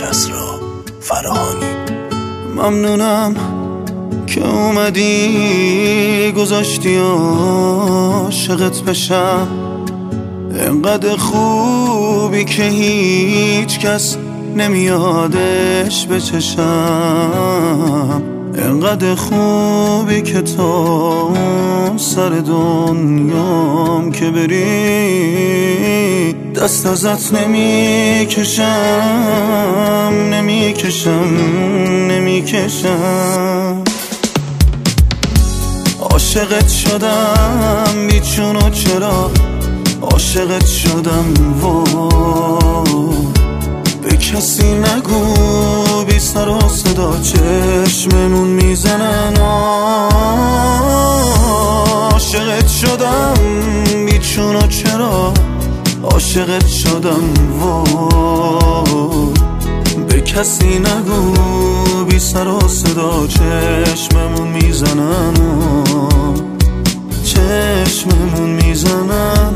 کسری فراهانی. ممنونم که اومدی گذاشتی عاشقت بشم، انقدر خوبی که هیچ کس نمیادش بچشم، انقدر خوبی که تا سر دنیام که بری دست ازت نمیکشم. عاشقت شدم بیچون و چرا عاشقت شدم به کسی نگو بی سر و صدا چشممون میزنن. عاشقت شدم بیچون و چرا عاشقت شدم به کسی نگو بی سر و صدا چشممون میزنن چشممون میزنن.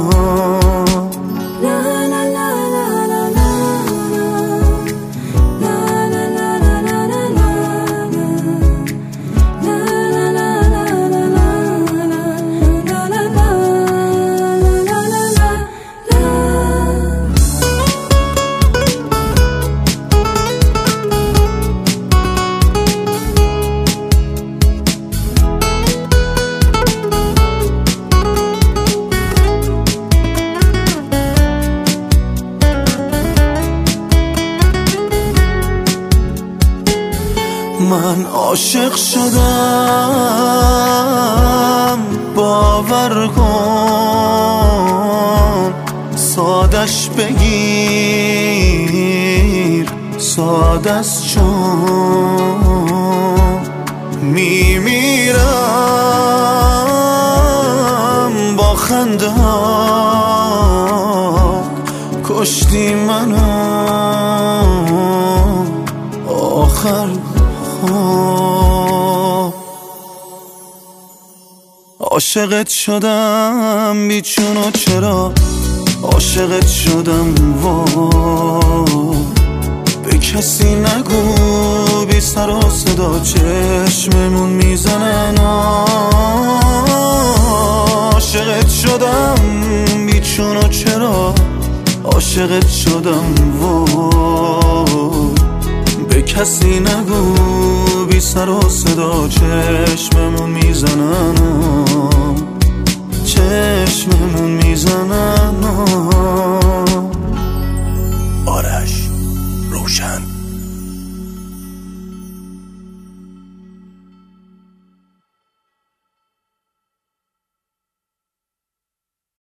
من عاشق شدم باور کن، سادش بگیر سادست چون میمیرم با خنده ها کشتی منو آخر. عاشقت شدم بیچون و چرا عاشقت شدم به کسی نگو بی سر و صدا چشممون میزنن. عاشقت شدم بیچون و چرا عاشقت شدم به کسی نگو بی سر و صدا چشممون میزنن چشممون میزنن.